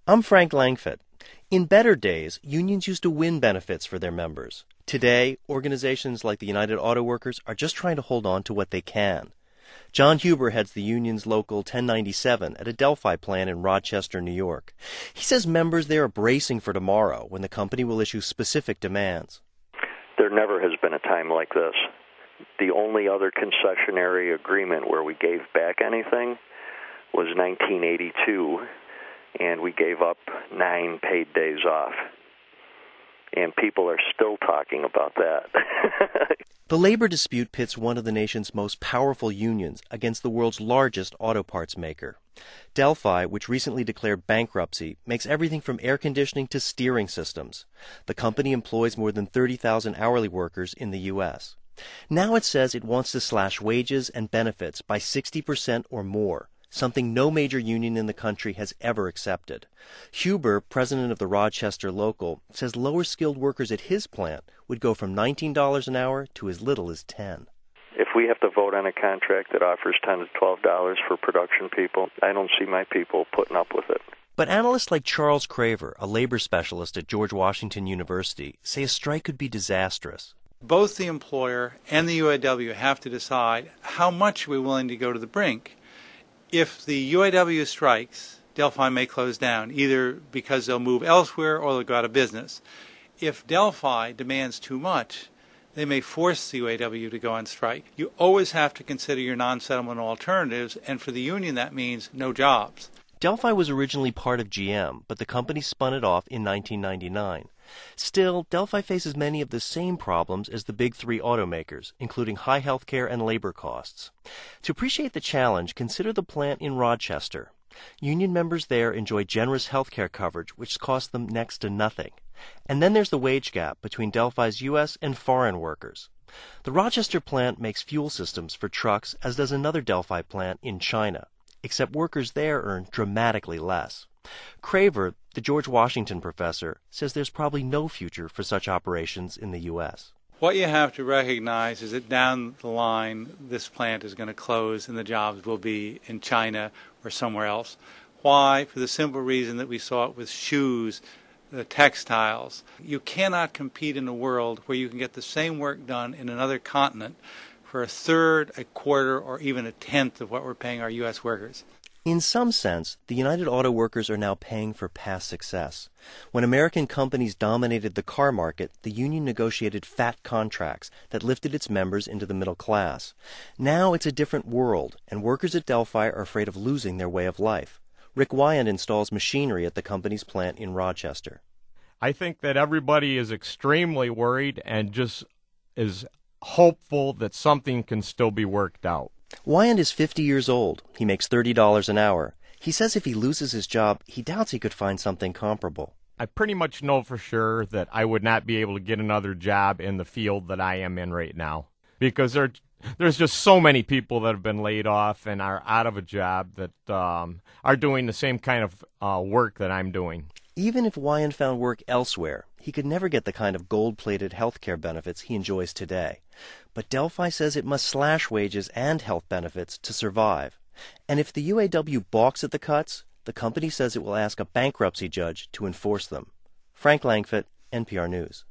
I'm Frank Langfitt. In better days, unions used to win benefits for their members. Today, organizations like the United Auto Workers are just trying to hold on to what they can. John Huber heads the union's local 1097 at a Delphi plant in Rochester, New York. He says members there are bracing for tomorrow when the company will issue specific demands. There never has been a time like this. The only other concessionary agreement where we gave back anything was 1982, and we gave up 9 paid days off. And people are still talking about that. The labor dispute pits one of the nation's most powerful unions against the world's largest auto parts maker. Delphi, which recently declared bankruptcy, makes everything from air conditioning to steering systems. The company employs more than 30,000 hourly workers in the U.S. Now it says it wants to slash wages and benefits by 60% or more, something no major union in the country has ever accepted. Huber, president of the Rochester local, says lower-skilled workers at his plant would go from $19 an hour to as little as $10. If we have to vote on a contract that offers $10 to $12 for production people, I don't see my people putting up with it. But analysts like Charles Craver, a labor specialist at George Washington University, say a strike could be disastrous. Both the employer and the UAW have to decide how much we're willing to go to the brink. If the UAW strikes, Delphi may close down, either because they'll move elsewhere or they'll go out of business. If Delphi demands too much, they may force the UAW to go on strike. You always have to consider your non-settlement alternatives, and for the union that means no jobs. Delphi was originally part of GM, but the company spun it off in 1999. Still, Delphi faces many of the same problems as the big three automakers, including high health care and labor costs. To appreciate the challenge, consider the plant in Rochester. Union members there enjoy generous health care coverage, which costs them next to nothing. And then there's the wage gap between Delphi's U.S. and foreign workers. The Rochester plant makes fuel systems for trucks, as does another Delphi plant in China, except workers there earn dramatically less. Craver, the George Washington professor, says there's probably no future for such operations in the U.S. What you have to recognize is that down the line, this plant is going to close and the jobs will be in China or somewhere else. Why? For the simple reason that we saw it with shoes, the textiles. You cannot compete in a world where you can get the same work done in another continent for a third, a quarter, or even a tenth of what we're paying our U.S. workers. In some sense, the United Auto Workers are now paying for past success. When American companies dominated the car market, the union negotiated fat contracts that lifted its members into the middle class. Now it's a different world, and workers at Delphi are afraid of losing their way of life. Rick Wyand installs machinery at the company's plant in Rochester. I think that everybody is extremely worried and just is hopeful that something can still be worked out. Wyand is 50 years old. He makes $30 an hour. He says if he loses his job, he doubts he could find something comparable. I pretty much know for sure that I would not be able to get another job in the field that I am in right now, because there's just so many people that have been laid off and are out of a job that are doing the same kind of work that I'm doing. Even if Wyand found work elsewhere, he could never get the kind of gold-plated health care benefits he enjoys today. But Delphi says it must slash wages and health benefits to survive. And if the UAW balks at the cuts, the company says it will ask a bankruptcy judge to enforce them. Frank Langfitt, NPR News.